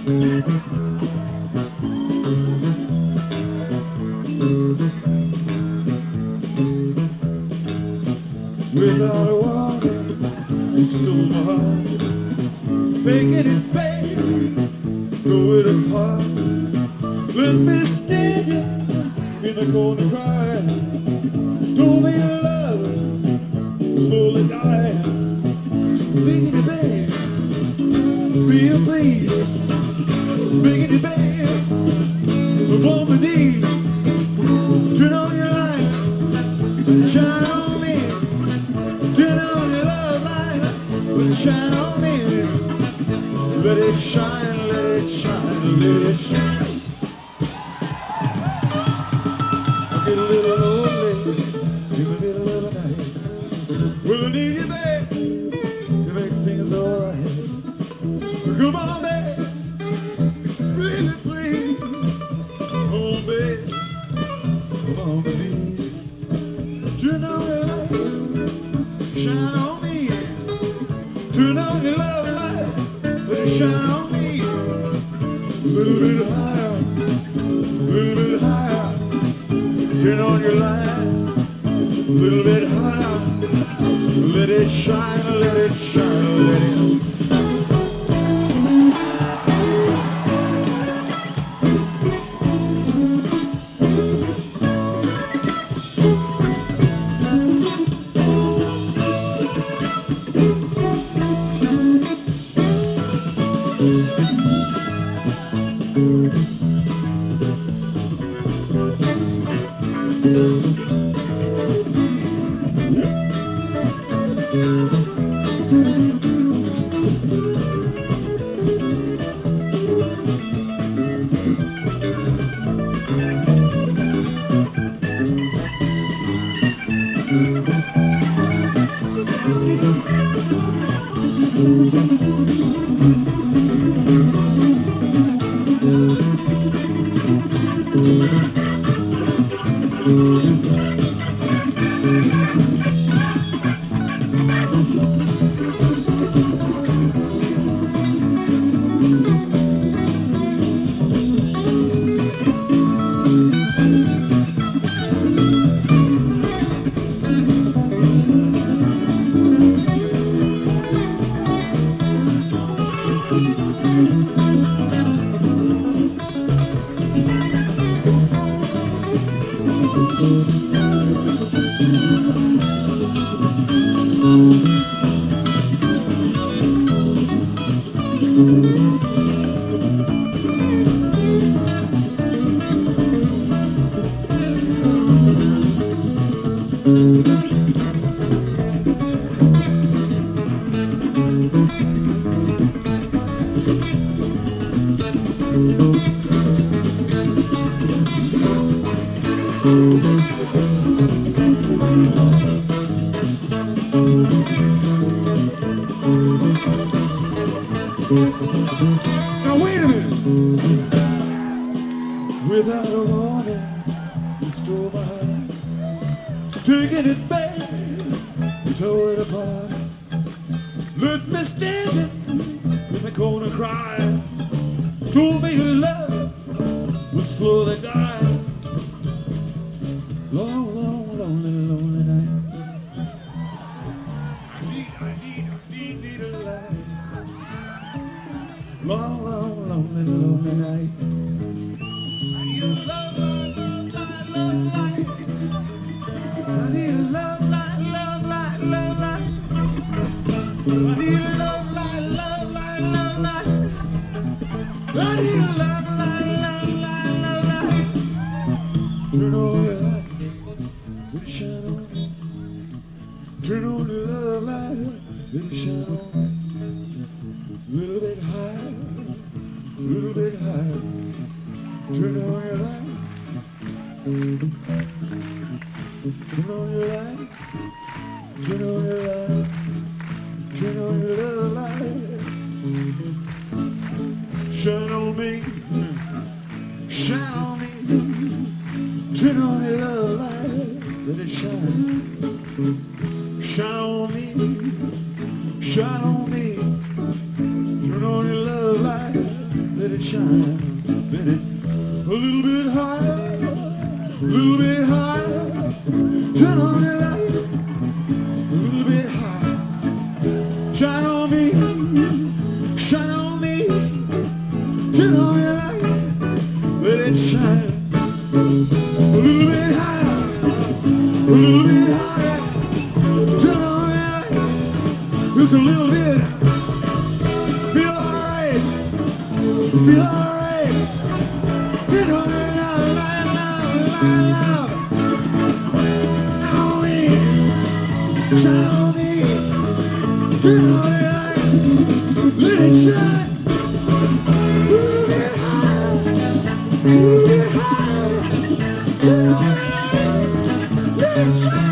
Without a warning, it stole my heart. Making it bad, go it apart. Let me stand in the corner crying. Told me your love slowly dying. So making it bad, feel please. Making it bad, upon my knees. Turn on your light, shine on me. Turn on your love light, shine on me. Let it shine, let it shine, let it shine. I get a little lonely in the middle of the night. Well, I need you, babe, to make things alright. Come on, babe, really please. Come on, babe, come on, please. Turn on your light, shine on me. Turn on your love light. Let it shine on me, a little bit higher, a little bit higher. Turn on your light, a little bit higher. Let it shine, let it shine, let it. Now wait a minute. Without a warning, you stole my heart. Taking it back, you tore it apart. Let me stand in the corner crying. Told me your love was slowly dying. Long, long, lonely, lonely night. I need a light. Long, long, lonely, lonely night. I need a love, love, light, love, light. I need a love, light, love, light, love, light. I need a love, light, love, light, love, light. I need a love, light, love, light, love, light. Turn on your light, let it shine on me. Turn on your love light, let it shine on me. A little bit higher, a little bit higher. Turn on your light. Turn on your light. Turn on your light. Turn on your love light. Shine on me. Shine on me. Turn on your love light. Let it shine. Shine on me. Shine on me. Turn on your love light. Let it shine, let it a little bit higher, a little bit higher. Turn on your light, a little bit higher. Shine on me, shine on me. Turn on your light, let it shine. A little bit higher, a little bit higher. Turn on your light, just a little bit. Feel alright, feel alright. Turn on your light, light, light, light, light. On me, shine on me. Turn on your light, let it shine. A little bit higher, a little bit higher. Turn on your light, let it shine.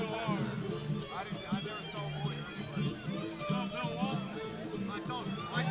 I